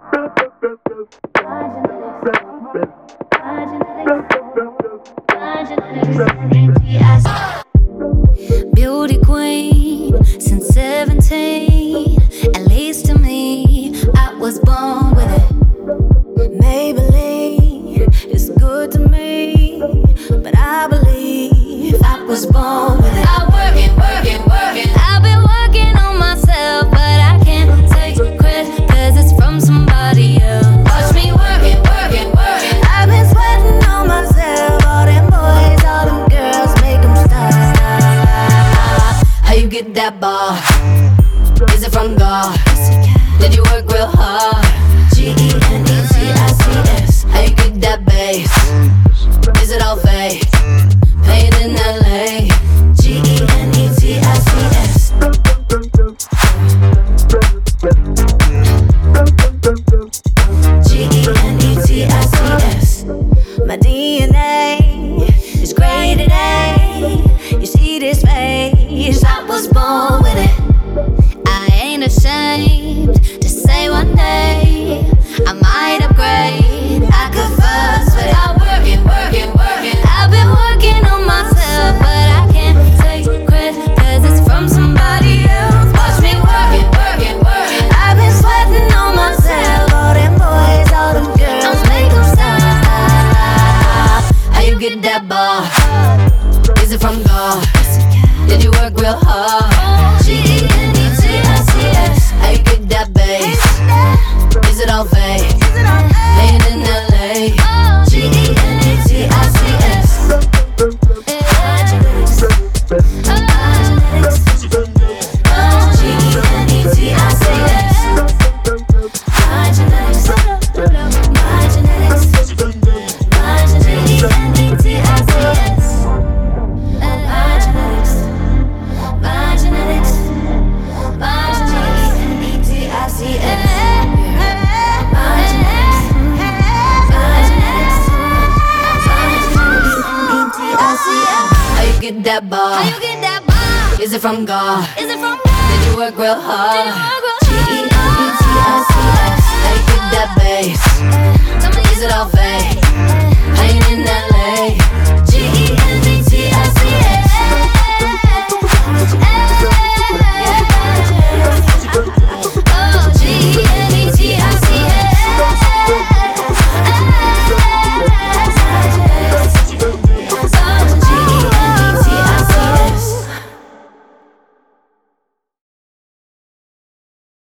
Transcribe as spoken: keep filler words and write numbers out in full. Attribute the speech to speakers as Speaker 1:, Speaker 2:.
Speaker 1: Beauty queen since seventeen. At least to me, I was born with it. Maybelline is good to me, but I believe I was born with it. I'm working, working, working. I've been working on myself, but I can't take credit, cause it's from somebody else. Watch me working, working, working. I've been sweating on myself. All them boys, all them girls, make them stop. How you get that bar? Is it from God? Did you work real hard? G E N E T I C S. How you get that bass? Is it all fake? Paid in L A. G E N E T I C S. G E N E T I C S. My D N A is graded A. You see this face? I was born with it. I ain't ashamed to say one day I might upgrade. I could fuss, but I'm working, working, working. I've been working on myself, but I can't take credit, cause it's from somebody else. Watch me working, working, working. I've been sweating on myself. All them boys, all them girls, make them stop. How you get that bar? Is it from God? Did you work real hard? G E N E T I C S. How you get that bass? Is it all fake? Made in L A. G E N E T I C S. G E N E T I C S. My genetics, my genetics, my genetics. G E N E T I C S. My genetics, my genetics, my genetics. G E N E T I C S. How you get that bar? How you get that bar? Is it from God? Is it from God? Did you work real hard? Did you work real